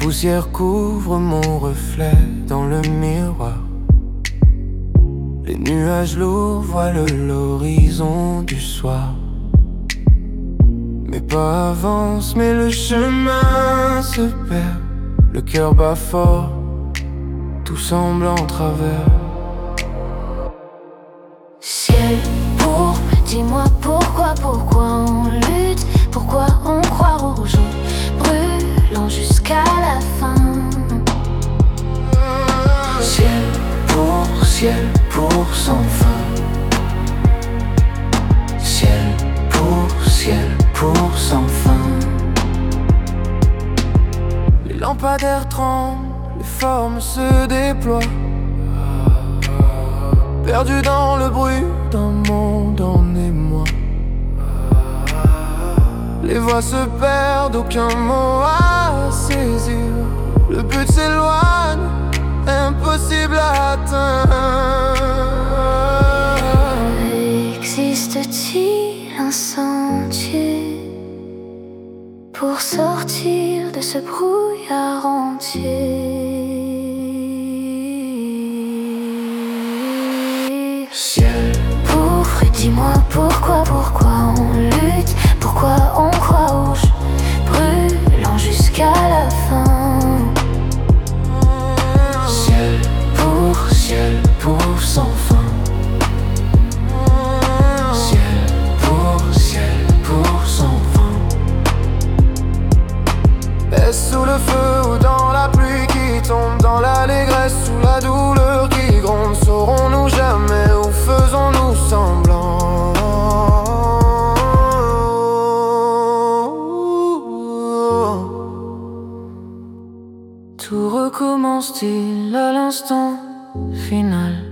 poussière couvre mon reflet dans le miroir. Les nuages lourds voilent l'horizon du soir. Mes pas avancent, mais le chemin se perd. Le cœur bat fort, tout semble en travers. Ciel pourpre, dis-moi pourquoi on lutte, pourquoi on croit rouge, brûlant jusqu'à la fin. Ciel pour sans fin. Ciel pour sans fin. Les lampadaires tremblent, les formes se déploient. Perdu dans le bruit d'un monde en émoi. Les voix se perdent, aucun mot à saisir. Le but s'éloigne, impossible à atteindre. Existe-t-il un sentier pour sortir de ce brouillard entier? Ciel Pourpre, dis-moi pourquoi on lutte, pourquoi on croit rouge, brûlant jusqu'à la fin. Ciel pour sans fin. Ciel pour sans fin. Est-ce sous le feu ou dans la pluie qui tombe, dans l'allégresse, sous la douleur qui gronde? Saurons-nous jamais ou faisons-nous semblant? Tout recommence-t-il à l'instant final?